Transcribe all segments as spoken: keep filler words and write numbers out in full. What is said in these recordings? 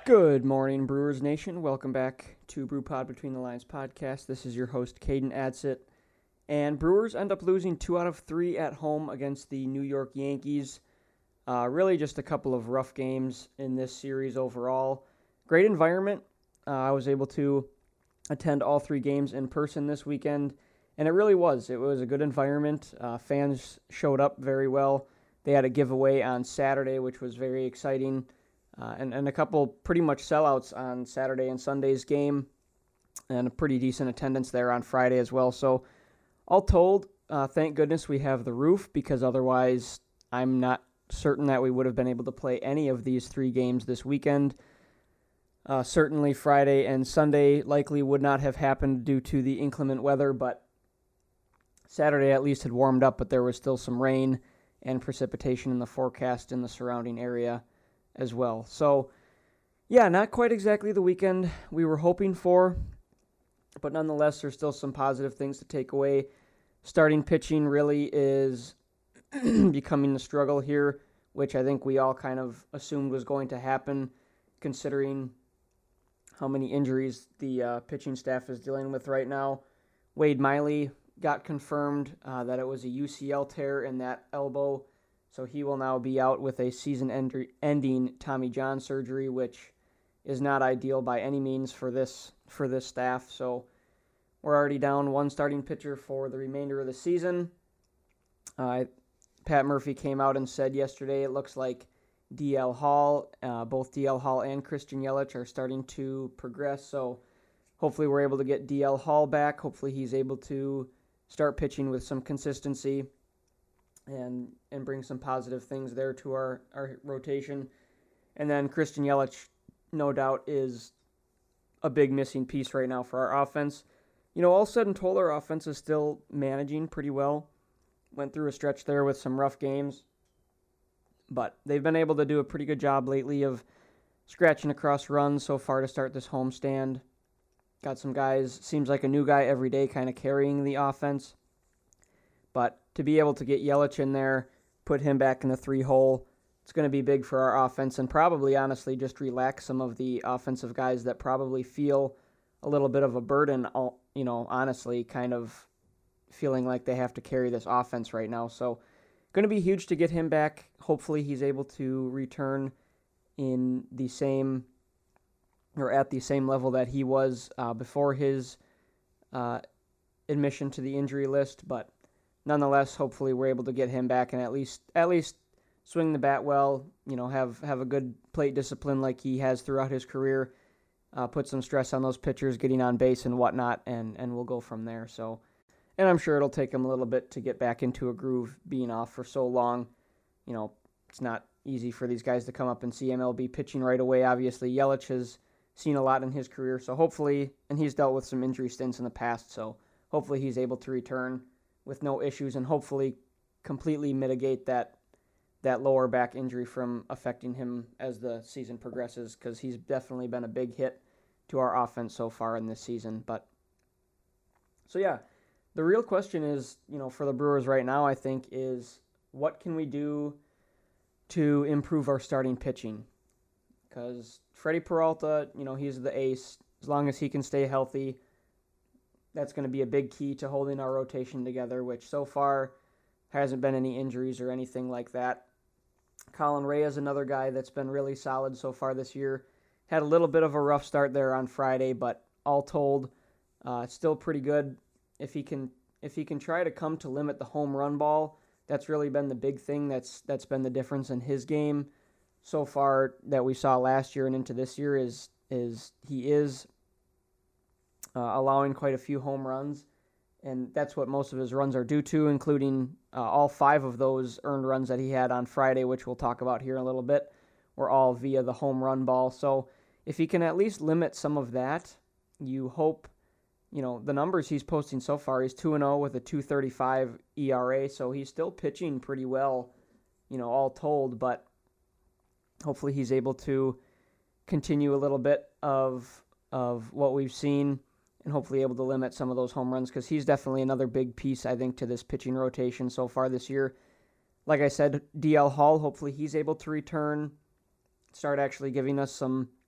Good morning, Brewers Nation. Welcome back to Brew Pod Between the Lines podcast. This is your host, Caden Adsit. And Brewers end up losing two out of three at home against the New York Yankees. Uh, really just a couple of rough games in this series overall. Great environment. Uh, I was able to attend all three games in person this weekend, and it really was. It was a good environment. Uh, fans showed up very well. They had a giveaway on Saturday, which was very exciting. Uh, and, and a couple pretty much sellouts on Saturday and Sunday's game, and a pretty decent attendance there on Friday as well. So all told, uh, thank goodness we have the roof, because otherwise I'm not certain that we would have been able to play any of these three games this weekend. Uh, certainly Friday and Sunday likely would not have happened due to the inclement weather, but Saturday at least had warmed up, but there was still some rain and precipitation in the forecast in the surrounding area as well. So, yeah, not quite exactly the weekend we were hoping for, but nonetheless, there's still some positive things to take away. Starting pitching really is becoming the struggle here, which I think we all kind of assumed was going to happen, considering how many injuries the uh, pitching staff is dealing with right now. Wade Miley got confirmed uh, that it was a U C L tear in that elbow, so he will now be out with a season-ending Tommy John surgery, which is not ideal by any means for this for this staff. So we're already down one starting pitcher for the remainder of the season. Uh, Pat Murphy came out and said yesterday it looks like D L Hall, uh, both D L Hall and Christian Yelich are starting to progress. So hopefully we're able to get D L Hall back. Hopefully he's able to start pitching with some consistency and and bring some positive things there to our, our rotation. And then Christian Yelich, no doubt, is a big missing piece right now for our offense. You know, all said and told, our offense is still managing pretty well. Went through a stretch there with some rough games, but they've been able to do a pretty good job lately of scratching across runs so far to start this homestand. Got some guys, seems like a new guy every day, kind of carrying the offense. But to be able to get Yelich in there, put him back in the three hole, it's going to be big for our offense, and probably, honestly, just relax some of the offensive guys that probably feel a little bit of a burden, you know, honestly, kind of feeling like they have to carry this offense right now. So going to be huge to get him back. Hopefully he's able to return in the same or at the same level that he was uh, before his uh, admission to the injury list, but nonetheless, hopefully we're able to get him back and at least at least swing the bat well, you know, have, have a good plate discipline like he has throughout his career, uh, put some stress on those pitchers getting on base and whatnot, and, and we'll go from there. So, and I'm sure it'll take him a little bit to get back into a groove being off for so long. You know, it's not easy for these guys to come up and see M L B pitching right away. Obviously, Yelich has seen a lot in his career, so hopefully, and he's dealt with some injury stints in the past, so hopefully he's able to return with no issues and hopefully completely mitigate that that lower back injury from affecting him as the season progresses, because he's definitely been a big hit to our offense so far in this season. But so yeah, the real question is, you know, for the Brewers right now, I think, is what can we do to improve our starting pitching? Because Freddie Peralta, you know, he's the ace. As long as he can stay healthy, that's going to be a big key to holding our rotation together, which so far hasn't been any injuries or anything like that. Colin Rea is another guy that's been really solid so far this year. Had a little bit of a rough start there on Friday, but all told, uh, still pretty good. If he can, if he can try to come to limit the home run ball, that's really been the big thing. That's that's been the difference in his game so far that we saw last year and into this year. Is is he is uh, allowing quite a few home runs, and that's what most of his runs are due to, including uh, all five of those earned runs that he had on Friday, which we'll talk about here in a little bit, were all via the home run ball. So if he can at least limit some of that, you hope, you know, the numbers he's posting so far, he's two and oh with a two thirty-five E R A, so he's still pitching pretty well, you know, all told, but hopefully he's able to continue a little bit of of what we've seen and hopefully able to limit some of those home runs, because he's definitely another big piece, I think, to this pitching rotation so far this year. Like I said, D L Hall, hopefully he's able to return, start actually giving us some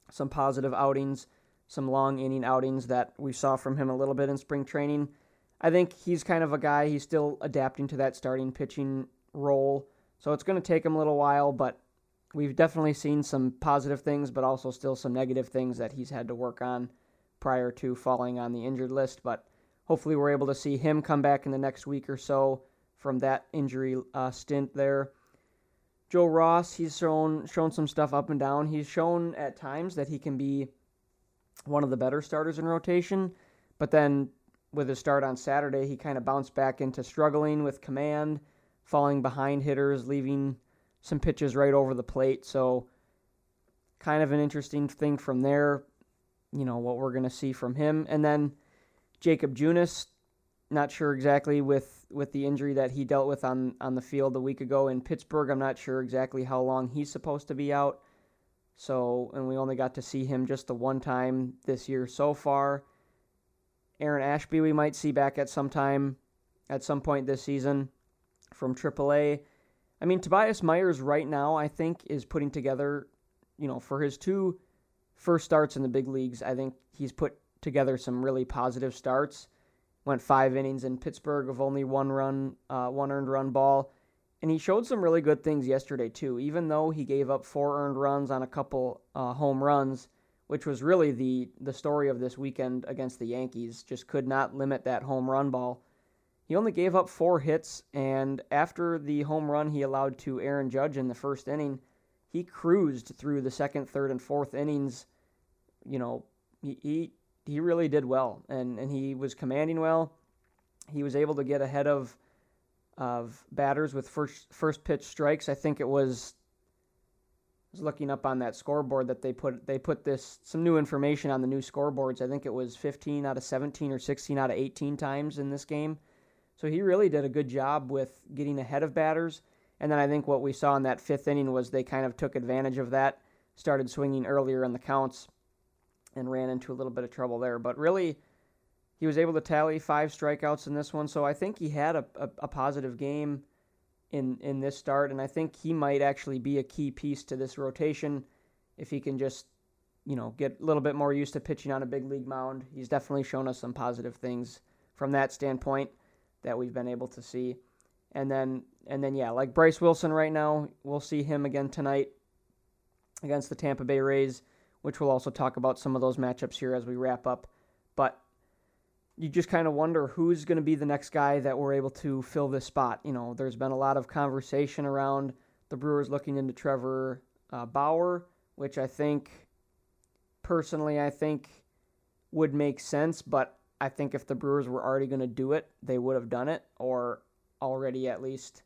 some positive outings, some long inning outings that we saw from him a little bit in spring training. I think he's kind of a guy, he's still adapting to that starting pitching role, so it's going to take him a little while, but we've definitely seen some positive things, but also still some negative things that he's had to work on prior to falling on the injured list. But hopefully we're able to see him come back in the next week or so from that injury uh, stint there. Joe Ross, he's shown shown some stuff up and down. He's shown at times that he can be one of the better starters in rotation, but then with his start on Saturday, he kind of bounced back into struggling with command, falling behind hitters, leaving some pitches right over the plate. So kind of an interesting thing from there, you know, what we're going to see from him. And then Jacob Junis, not sure exactly with, with the injury that he dealt with on, on the field a week ago in Pittsburgh. I'm not sure exactly how long he's supposed to be out. So, and we only got to see him just the one time this year so far. Aaron Ashby we might see back at some time, at some point this season from triple A. I mean, Tobias Myers right now, I think, is putting together, you know, for his two first starts in the big leagues, I think he's put together some really positive starts. Went five innings in Pittsburgh of only one run, uh, one earned run ball. And he showed some really good things yesterday, too. Even though he gave up four earned runs on a couple uh, home runs, which was really the, the story of this weekend against the Yankees, just could not limit that home run ball. He only gave up four hits, and after the home run he allowed to Aaron Judge in the first inning, he cruised through the second, third, and fourth innings. You know, he he, he really did well, and, and he was commanding well. He was able to get ahead of of batters with first first pitch strikes. I think it was, I was looking up on that scoreboard that they put they put this some new information on the new scoreboards. I think it was fifteen out of seventeen or sixteen out of eighteen times in this game. So he really did a good job with getting ahead of batters. And then I think what we saw in that fifth inning was they kind of took advantage of that, started swinging earlier in the counts, and ran into a little bit of trouble there. But really, he was able to tally five strikeouts in this one. So I think he had a, a, a positive game in, in this start. And I think he might actually be a key piece to this rotation if he can just, you know, get a little bit more used to pitching on a big league mound. He's definitely shown us some positive things from that standpoint that we've been able to see. And then, and then, yeah, like Bryce Wilson right now, we'll see him again tonight against the Tampa Bay Rays, which we'll also talk about some of those matchups here as we wrap up. But you just kind of wonder who's going to be the next guy that we're able to fill this spot. You know, there's been a lot of conversation around the Brewers looking into Trevor uh, Bauer, which I think, personally, I think would make sense, but I think if the Brewers were already going to do it, they would have done it, or already at least,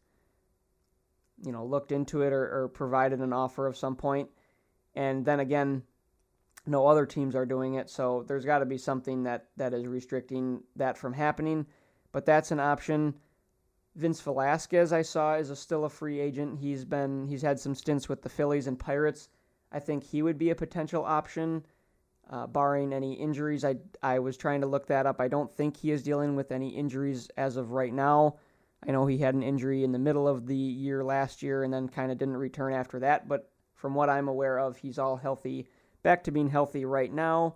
you know, looked into it or, or provided an offer of some point. And then again, no other teams are doing it, so there's got to be something that, that is restricting that from happening. But that's an option. Vince Velasquez, I saw, is a, still a free agent. He's been he's had some stints with the Phillies and Pirates. I think he would be a potential option. Uh, barring any injuries. I, I was trying to look that up. I don't think he is dealing with any injuries as of right now. I know he had an injury in the middle of the year last year and then kind of didn't return after that, but from what I'm aware of, he's all healthy, back to being healthy right now.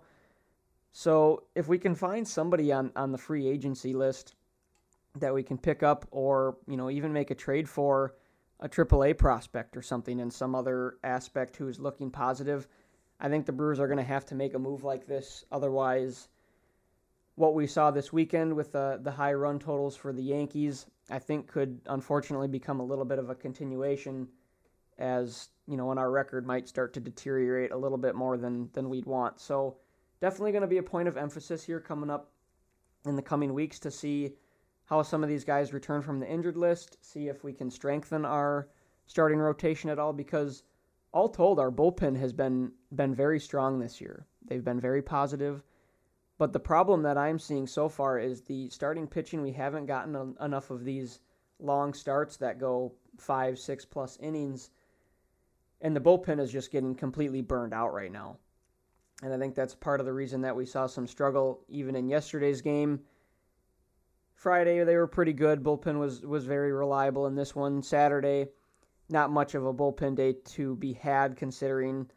So if we can find somebody on, on the free agency list that we can pick up or, you know, even make a trade for a triple A prospect or something in some other aspect who is looking positive, I think the Brewers are going to have to make a move like this. Otherwise, what we saw this weekend with the, the high run totals for the Yankees, I think could unfortunately become a little bit of a continuation as, you know, and our record might start to deteriorate a little bit more than, than we'd want. So definitely going to be a point of emphasis here coming up in the coming weeks to see how some of these guys return from the injured list, see if we can strengthen our starting rotation at all, because all told, our bullpen has been been very strong this year. They've been very positive. But the problem that I'm seeing so far is the starting pitching. We haven't gotten a, enough of these long starts that go five, six plus innings. And the bullpen is just getting completely burned out right now. And I think that's part of the reason that we saw some struggle even in yesterday's game. Friday, they were pretty good. Bullpen was, was very reliable in this one. Saturday, not much of a bullpen day to be had considering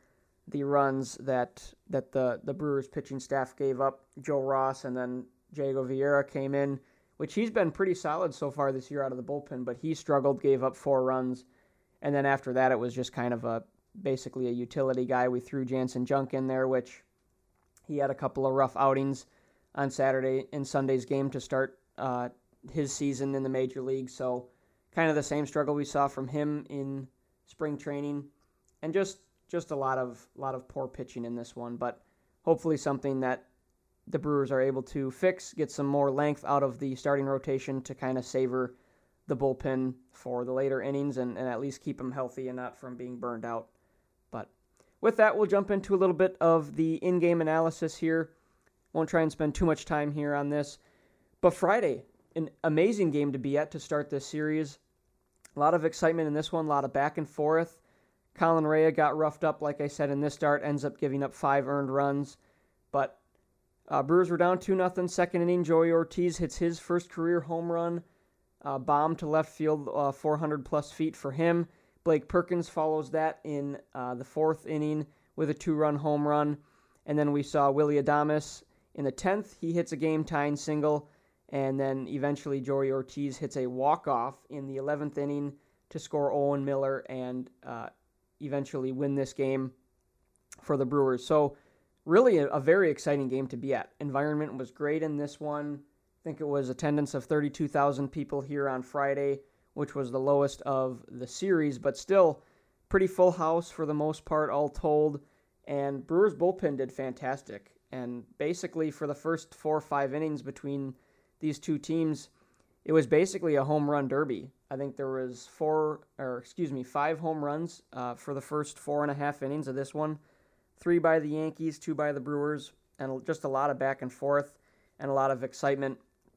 the runs that that the, the Brewers pitching staff gave up. Joe Ross and then Diego Vieira came in, which he's been pretty solid so far this year out of the bullpen, but he struggled, gave up four runs. And then after that, it was just kind of a basically a utility guy. We threw Jansen Junk in there, which he had a couple of rough outings on Saturday and Sunday's game to start uh, his season in the major league. So kind of the same struggle we saw from him in spring training, and just just a lot of lot of poor pitching in this one. But hopefully something that the Brewers are able to fix, get some more length out of the starting rotation to kind of savor the bullpen for the later innings and, and at least keep them healthy and not from being burned out. But with that, we'll jump into a little bit of the in-game analysis here. Won't try and spend too much time here on this. But Friday, an amazing game to be at to start this series. A lot of excitement in this one, a lot of back and forth. Colin Rea got roughed up, like I said, in this start, ends up giving up five earned runs. But uh, Brewers were down two nothing, second inning. Joey Ortiz hits his first career home run. Uh, bomb to left field, uh, four hundred plus feet for him. Blake Perkins follows that in uh, the fourth inning with a two-run home run. And then we saw Willy Adames in the tenth. He hits a game-tying single. And then eventually Joey Ortiz hits a walk-off in the eleventh inning to score Owen Miller and uh, eventually win this game for the Brewers. So really a, a very exciting game to be at. Environment was great in this one. I think it was attendance of thirty-two thousand people here on Friday, which was the lowest of the series, but still pretty full house for the most part, all told. And Brewers bullpen did fantastic. And basically for the first four or five innings between these two teams, it was basically a home run derby. I think there was four, or excuse me, five home runs uh, for the first four and a half innings of this one. Three by the Yankees, two by the Brewers, and just a lot of back and forth and a lot of excitement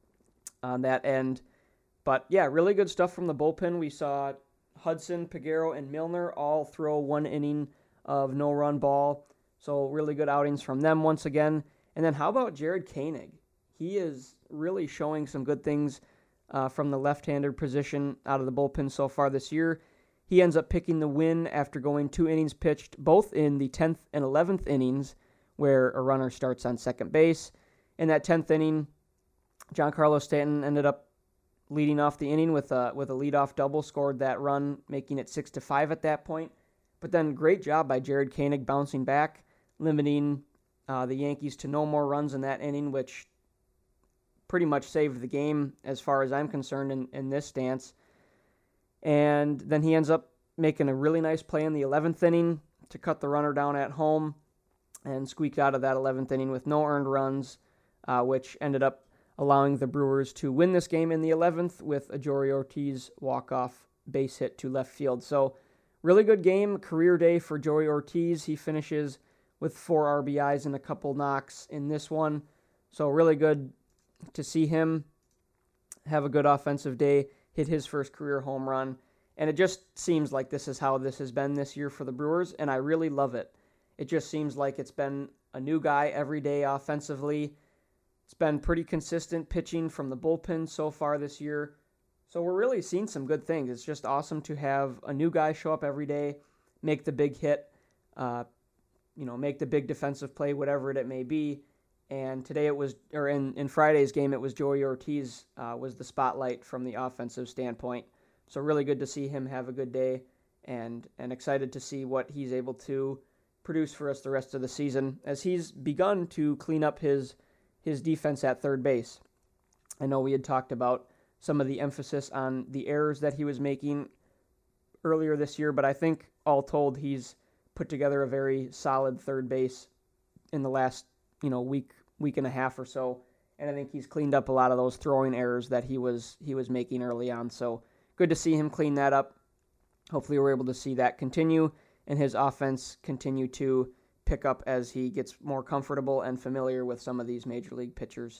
on that end. But yeah, really good stuff from the bullpen. We saw Hudson, Peguero, and Milner all throw one inning of no-run ball. So really good outings from them once again. And then how about Jared Koenig? He is really showing some good things uh, from the left-hander position out of the bullpen so far this year. He ends up picking the win after going two innings pitched, both in the tenth and eleventh innings, where a runner starts on second base. In that tenth inning, Giancarlo Stanton ended up leading off the inning with a with a leadoff double, scored that run, making it six to five at that point. But then great job by Jared Koenig bouncing back, limiting uh, the Yankees to no more runs in that inning, which pretty much saved the game as far as I'm concerned in, in this stance. And then he ends up making a really nice play in the eleventh inning to cut the runner down at home and squeaked out of that eleventh inning with no earned runs, uh, which ended up allowing the Brewers to win this game in the eleventh with a Joey Ortiz walk-off base hit to left field. So really good game, career day for Joey Ortiz. He finishes with four R B Is and a couple knocks in this one. So really good to see him have a good offensive day, hit his first career home run. And it just seems like this is how this has been this year for the Brewers, and I really love it. It just seems like it's been a new guy every day offensively. It's been pretty consistent pitching from the bullpen so far this year. So we're really seeing some good things. It's just awesome to have a new guy show up every day, make the big hit, uh, you know, make the big defensive play, whatever it may be. And today it was, or in, in Friday's game, it was Joey Ortiz uh, was the spotlight from the offensive standpoint. So really good to see him have a good day, and and excited to see what he's able to produce for us the rest of the season as he's begun to clean up his his defense at third base. I know we had talked about some of the emphasis on the errors that he was making earlier this year, but I think all told he's put together a very solid third base in the last, you know, week week and a half or so, and I think he's cleaned up a lot of those throwing errors that he was he was making early on. So good to see him clean that up. Hopefully we're able to see that continue and his offense continue to pick up as he gets more comfortable and familiar with some of these major league pitchers.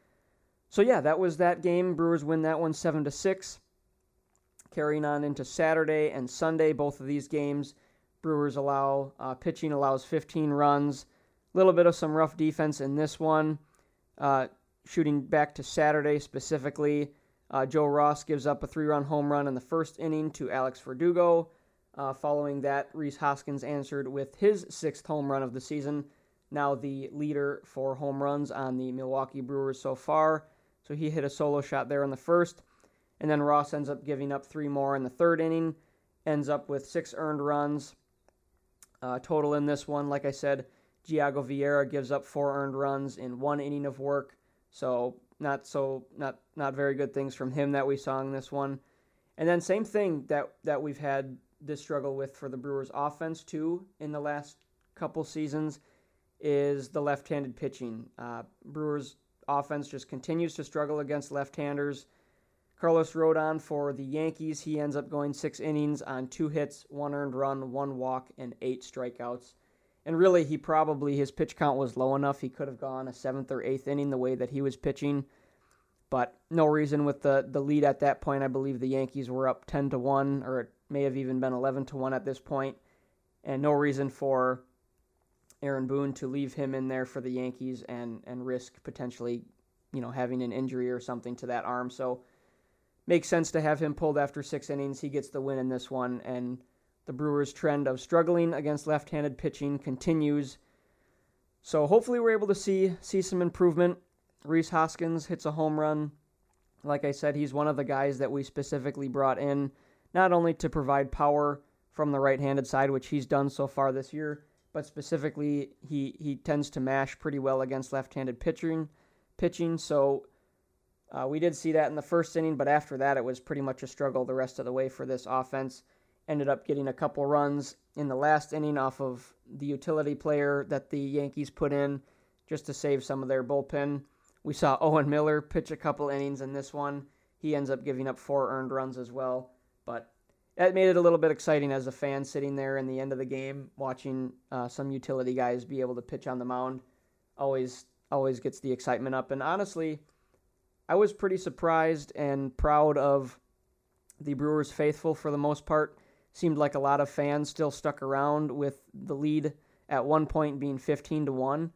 So yeah, that was that game. Brewers win that one seven to six. Carrying on into Saturday and Sunday, both of these games, Brewers allow uh, pitching allows fifteen runs. A little bit of some rough defense in this one. Uh, shooting back to Saturday specifically, uh, Joe Ross gives up a three-run home run in the first inning to Alex Verdugo. Uh, following that, Rhys Hoskins answered with his sixth home run of the season, now the leader for home runs on the Milwaukee Brewers so far. So he hit a solo shot there in the first. And then Ross ends up giving up three more in the third inning, ends up with six earned runs. Uh, total in this one, like I said, Giago Vieira gives up four earned runs in one inning of work. So not so not not very good things from him that we saw in this one. And then same thing that, that we've had this struggle with for the Brewers offense too in the last couple seasons is the left-handed pitching. Uh, Brewers offense just continues to struggle against left-handers. Carlos Rodon for the Yankees, he ends up going six innings on two hits, one earned run, one walk, and eight strikeouts. And really, he probably, his pitch count was low enough. He could have gone a seventh or eighth inning the way that he was pitching. But no reason with the, the lead at that point. I believe the Yankees were up ten to one, or it may have even been eleven to one at this point. And no reason for Aaron Boone to leave him in there for the Yankees and, and risk potentially, you know, having an injury or something to that arm. So makes sense to have him pulled after six innings. He gets the win in this one, and the Brewers' trend of struggling against left-handed pitching continues. So hopefully we're able to see see some improvement. Rhys Hoskins hits a home run. Like I said, he's one of the guys that we specifically brought in, not only to provide power from the right-handed side, which he's done so far this year, but specifically he, he tends to mash pretty well against left-handed pitching. pitching. So uh, we did see that in the first inning, but after that it was pretty much a struggle the rest of the way for this offense. Ended up getting a couple runs in the last inning off of the utility player that the Yankees put in just to save some of their bullpen. We saw Owen Miller pitch a couple innings in this one. He ends up giving up four earned runs as well. But that made it a little bit exciting as a fan sitting there in the end of the game, watching uh, some utility guys be able to pitch on the mound. Always, always gets the excitement up. And honestly, I was pretty surprised and proud of the Brewers faithful for the most part. Seemed like a lot of fans still stuck around with the lead at one point being fifteen to one.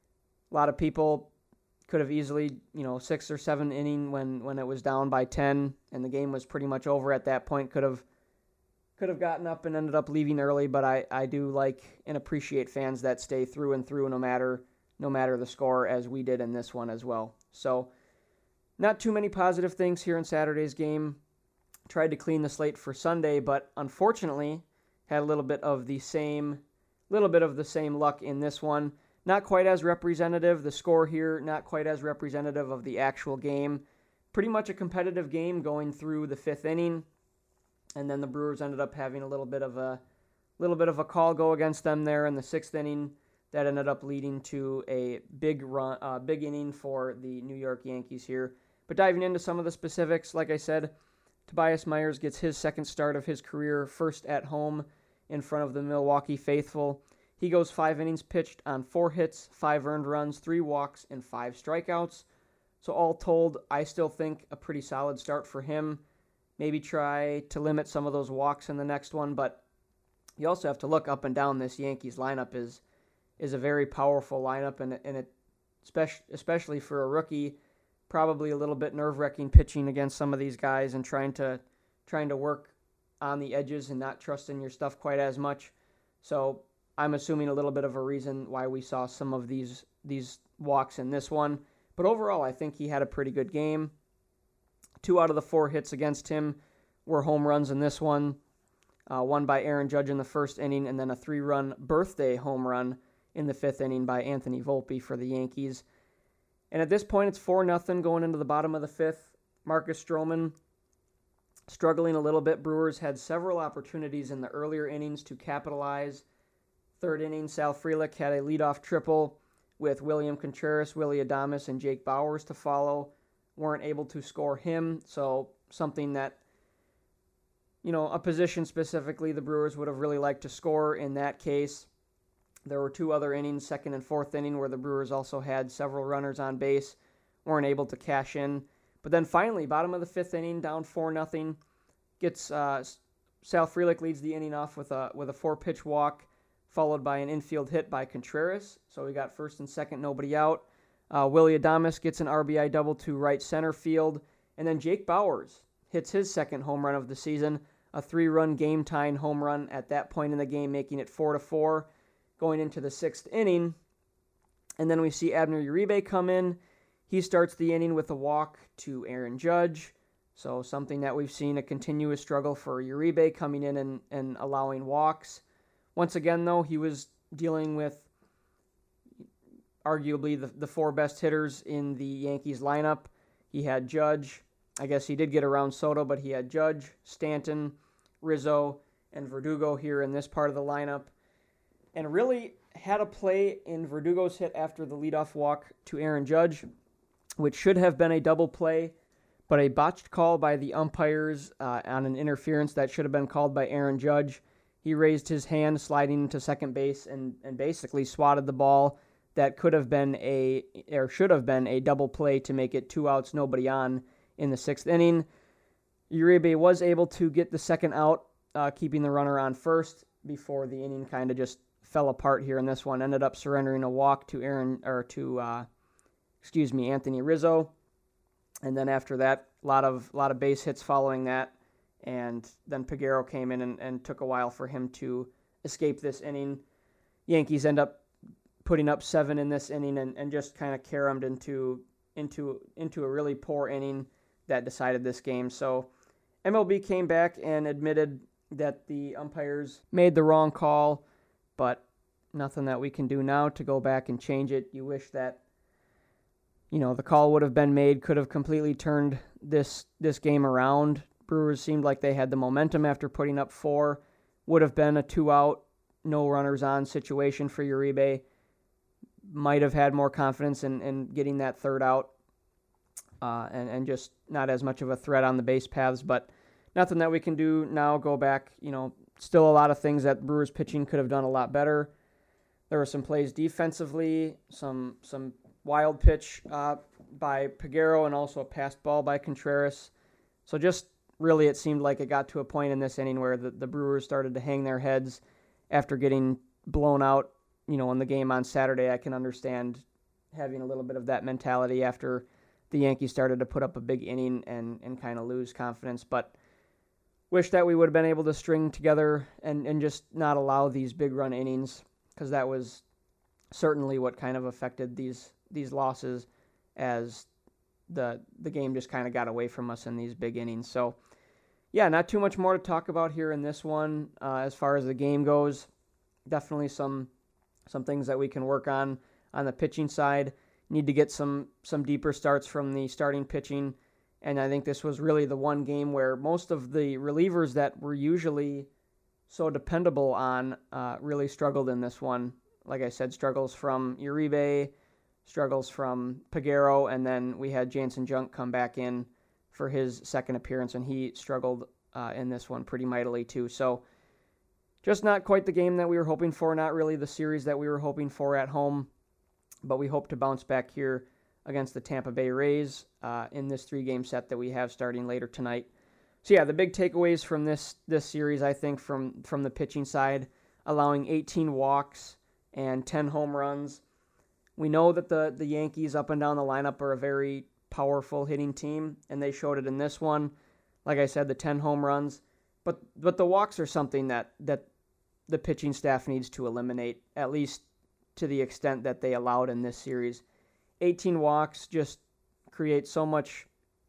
A lot of people could have easily, you know, six or seven inning when, when it was down by ten and the game was pretty much over at that point, could have could have gotten up and ended up leaving early, but I, I do like and appreciate fans that stay through and through no matter no matter the score, as we did in this one as well. So not too many positive things here in Saturday's game. Tried to clean the slate for Sunday, but unfortunately had a little bit of the same little bit of the same luck in this one. Not quite as representative. The score here, not quite as representative of the actual game. Pretty much a competitive game going through the fifth inning, and then the Brewers ended up having a little bit of a little bit of a call go against them there in the sixth inning. That ended up leading to a big run, uh, big inning for the New York Yankees here. But diving into some of the specifics, like I said, Tobias Myers gets his second start of his career, first at home in front of the Milwaukee faithful. He goes five innings pitched on four hits, five earned runs, three walks, and five strikeouts. So all told, I still think a pretty solid start for him. Maybe try to limit some of those walks in the next one, but you also have to look up and down. This Yankees lineup is is a very powerful lineup, and, and it, especially for a rookie, probably a little bit nerve-wracking pitching against some of these guys and trying to trying to work on the edges and not trusting your stuff quite as much. So I'm assuming a little bit of a reason why we saw some of these these walks in this one. But overall, I think he had a pretty good game. Two out of the four hits against him were home runs in this one. Uh, one by Aaron Judge in the first inning, and then a three-run birthday home run in the fifth inning by Anthony Volpe for the Yankees. And at this point, it's four nothing going into the bottom of the fifth. Marcus Stroman struggling a little bit. Brewers had several opportunities in the earlier innings to capitalize. Third inning, Sal Frelick had a leadoff triple with William Contreras, Willy Adames, and Jake Bauers to follow. Weren't able to score him, so something that, you know, a position specifically the Brewers would have really liked to score in that case. There were two other innings, second and fourth inning, where the Brewers also had several runners on base, weren't able to cash in. But then finally, bottom of the fifth inning, down four nothing, gets uh, Sal Frelick leads the inning off with a with a four-pitch walk, followed by an infield hit by Contreras. So we got first and second, nobody out. Uh, Willy Adames gets an R B I double to right center field, and then Jake Bauers hits his second home run of the season a three-run game-tying home run at that point in the game, making it four to four going into the sixth inning. And then we see Abner Uribe come in. He starts the inning with a walk to Aaron Judge. So something that we've seen, a continuous struggle for Uribe coming in and, and allowing walks. Once again, though, he was dealing with arguably the, the four best hitters in the Yankees lineup. He had Judge. I guess he did get around Soto, but he had Judge, Stanton, Rizzo, and Verdugo here in this part of the lineup. And really had a play in Verdugo's hit after the leadoff walk to Aaron Judge, which should have been a double play, but a botched call by the umpires uh, on an interference that should have been called by Aaron Judge. He raised his hand sliding into second base and, and basically swatted the ball that could have been a, or should have been a double play to make it two outs, nobody on in the sixth inning. Uribe was able to get the second out, uh, keeping the runner on first before the inning kind of just fell apart here in this one. Ended up surrendering a walk to Aaron, or to, uh, excuse me, Anthony Rizzo. And then after that, a lot of, lot of base hits following that. And then Peguero came in and, and took a while for him to escape this inning. Yankees end up putting up seven in this inning and, and just kind of caromed into into into a really poor inning that decided this game. So M L B came back and admitted that the umpires made the wrong call, but nothing that we can do now to go back and change it. You wish that, you know, the call would have been made, could have completely turned this this game around. Brewers seemed like they had the momentum after putting up four. Would have been a two-out, no runners on situation for Uribe. Might have had more confidence in, in getting that third out uh, and, and just not as much of a threat on the base paths. But nothing that we can do now. Go back, you know, still a lot of things that Brewers pitching could have done a lot better. There were some plays defensively, some some wild pitch uh, by Peguero, and also a passed ball by Contreras. So just really it seemed like it got to a point in this inning where the, the Brewers started to hang their heads after getting blown out, you know, in the game on Saturday. I can understand having a little bit of that mentality after the Yankees started to put up a big inning and, and kind of lose confidence. But wish that we would have been able to string together and, and just not allow these big run innings, because that was certainly what kind of affected these these losses, as the the game just kind of got away from us in these big innings. So, yeah, not too much more to talk about here in this one uh, as far as the game goes. Definitely some some things that we can work on on the pitching side. Need to get some some deeper starts from the starting pitching, and I think this was really the one game where most of the relievers that were usually so dependable on uh, really struggled in this one. Like I said, struggles from Uribe, struggles from Peguero, and then we had Jansen Junk come back in for his second appearance, and he struggled uh, in this one pretty mightily too. So just not quite the game that we were hoping for, not really the series that we were hoping for at home, but we hope to bounce back here against the Tampa Bay Rays uh, in this three-game set that we have starting later tonight. So yeah, the big takeaways from this this series, I think, from, from the pitching side, allowing eighteen walks and ten home runs. We know that the, the Yankees up and down the lineup are a very powerful hitting team, and they showed it in this one. Like I said, the ten home runs. But but the walks are something that, that the pitching staff needs to eliminate, at least to the extent that they allowed in this series. eighteen walks just create so much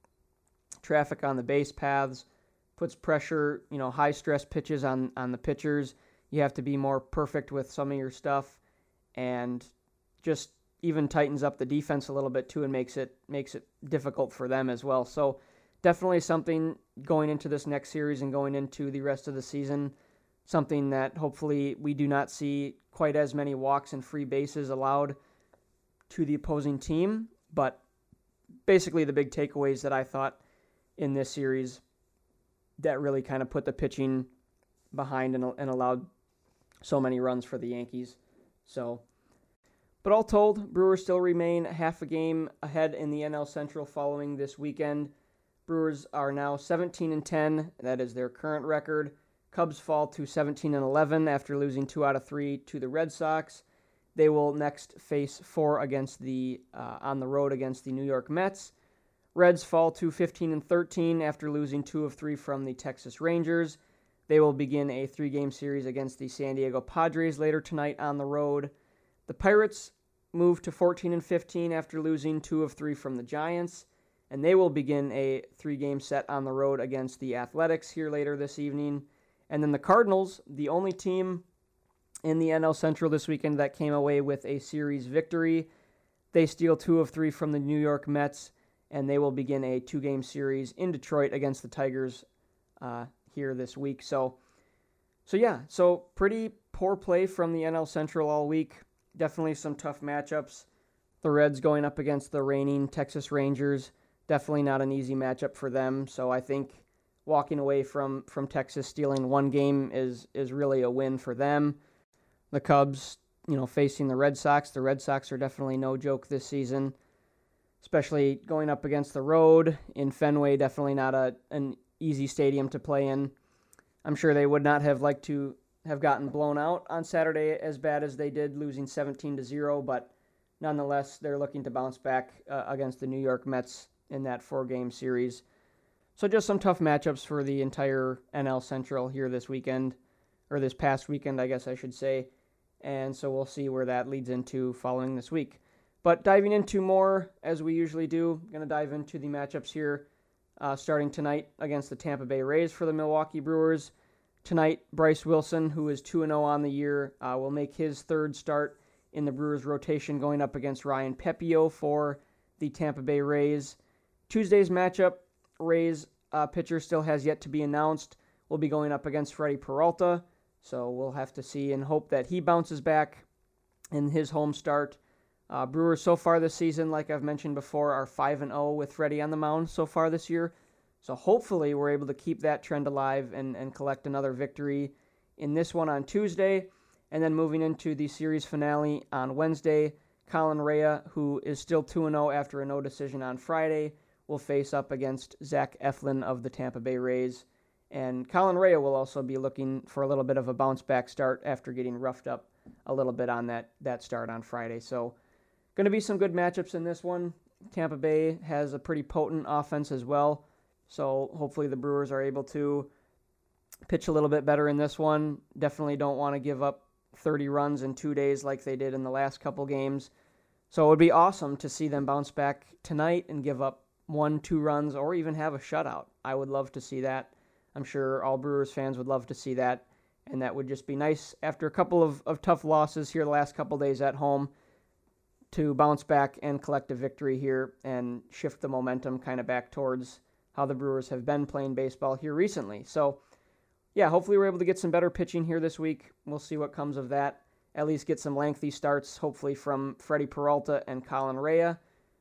traffic on the base paths, puts pressure, you know, high-stress pitches on, on the pitchers. You have to be more perfect with some of your stuff, and just even tightens up the defense a little bit too, and makes it makes it difficult for them as well. So definitely something going into this next series and going into the rest of the season, something that hopefully we do not see quite as many walks and free bases allowed to the opposing team. But basically the big takeaways that I thought in this series that really kind of put the pitching behind and, and allowed so many runs for the Yankees. So, but all told, Brewers still remain half a game ahead in the N L Central following this weekend. Brewers are now seventeen and ten. That is their current record. Cubs fall to seventeen and eleven after losing two out of three to the Red Sox. They will next face four against the uh, on the road against the New York Mets. Reds fall to fifteen and thirteen after losing two of three from the Texas Rangers. They will begin a three-game series against the San Diego Padres later tonight on the road. The Pirates moved to fourteen and fifteen after losing two of three from the Giants, and they will begin a three-game set on the road against the Athletics here later this evening. And then the Cardinals, the only team in the N L Central this weekend that came away with a series victory. They steal two of three from the New York Mets, and they will begin a two-game series in Detroit against the Tigers uh, here this week. So, so yeah, so pretty poor play from the N L Central all week. Definitely some tough matchups. The Reds going up against the reigning Texas Rangers. Definitely not an easy matchup for them. So I think walking away from, from Texas stealing one game is is really a win for them. The Cubs, you know, facing the Red Sox. The Red Sox are definitely no joke this season, especially going up against the road in Fenway. Definitely not a an easy stadium to play in. I'm sure they would not have liked to have gotten blown out on Saturday as bad as they did, losing seventeen to zero, but nonetheless, they're looking to bounce back uh, against the New York Mets in that four-game series. So just some tough matchups for the entire N L Central here this weekend, or this past weekend, I guess I should say. And so we'll see where that leads into following this week. But diving into more, as we usually do, I'm going to dive into the matchups here, uh, starting tonight against the Tampa Bay Rays for the Milwaukee Brewers. Tonight, Bryce Wilson, who is two and oh on the year, uh, will make his third start in the Brewers rotation, going up against Ryan Pepiot for the Tampa Bay Rays. Tuesday's matchup, Rays uh, pitcher still has yet to be announced. Will be going up against Freddie Peralta. So we'll have to see and hope that he bounces back in his home start. Uh, Brewers so far this season, like I've mentioned before, are five and oh with Freddie on the mound so far this year. So hopefully we're able to keep that trend alive and, and collect another victory in this one on Tuesday. And then moving into the series finale on Wednesday, Colin Rea, who is still two and oh after a no decision on Friday, will face up against Zach Eflin of the Tampa Bay Rays. And Colin Rea will also be looking for a little bit of a bounce-back start after getting roughed up a little bit on that, that start on Friday. So going to be some good matchups in this one. Tampa Bay has a pretty potent offense as well. So hopefully the Brewers are able to pitch a little bit better in this one. Definitely don't want to give up thirty runs in two days like they did in the last couple games. So it would be awesome to see them bounce back tonight and give up one, two runs, or even have a shutout. I would love to see that. I'm sure all Brewers fans would love to see that, and that would just be nice after a couple of, of tough losses here the last couple days at home to bounce back and collect a victory here and shift the momentum kind of back towards how the Brewers have been playing baseball here recently. So, yeah, hopefully we're able to get some better pitching here this week. We'll see what comes of that. At least get some lengthy starts, hopefully from Freddie Peralta and Colin Rea.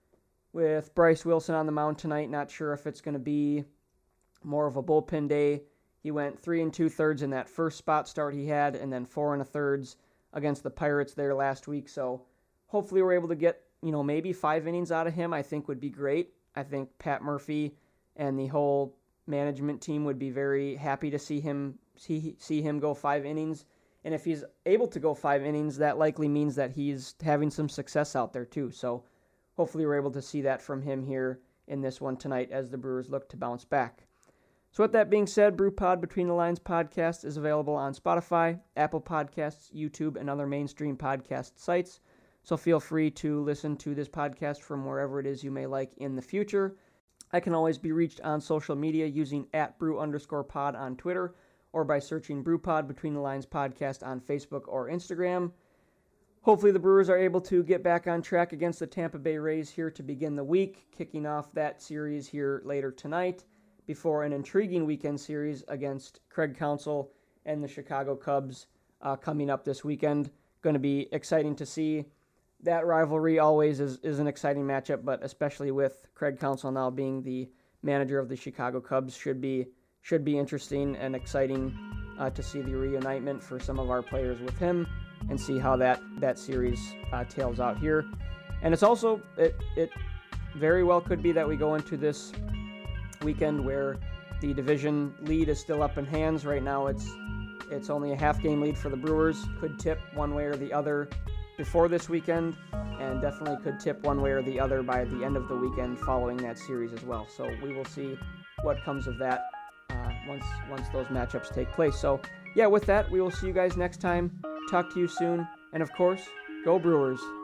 With Bryce Wilson on the mound tonight, not sure if it's going to be more of a bullpen day. He went three and two thirds in that first spot start he had, and then four and a thirds against the Pirates there last week. So hopefully we're able to get, you know, maybe five innings out of him. I think would be great. I think Pat Murphy and the whole management team would be very happy to see him see see him go five innings. And if he's able to go five innings, that likely means that he's having some success out there too. So hopefully we're able to see that from him here in this one tonight as the Brewers look to bounce back. So with that being said, BrewPod Between the Lines podcast is available on Spotify, Apple Podcasts, YouTube, and other mainstream podcast sites. So feel free to listen to this podcast from wherever it is you may like in the future. I can always be reached on social media using at brew underscore pod on Twitter or by searching BrewPod Between the Lines podcast on Facebook or Instagram. Hopefully the Brewers are able to get back on track against the Tampa Bay Rays here to begin the week, kicking off that series here later tonight before an intriguing weekend series against Craig Counsell and the Chicago Cubs uh, coming up this weekend. Going to be exciting to see. That rivalry always is, is an exciting matchup, but especially with Craig Counsell now being the manager of the Chicago Cubs, should be should be interesting and exciting uh, to see the reunitement for some of our players with him and see how that, that series uh, tails out here. And it's also, it, it very well could be that we go into this weekend where the division lead is still up in hands. Right now it's it's only a half game lead for the Brewers. Could tip one way or the other before this weekend, and definitely could tip one way or the other by the end of the weekend following that series as well. So we will see what comes of that uh, once once those matchups take place. So, yeah, with that, we will see you guys next time. Talk to you soon. And, of course, go Brewers.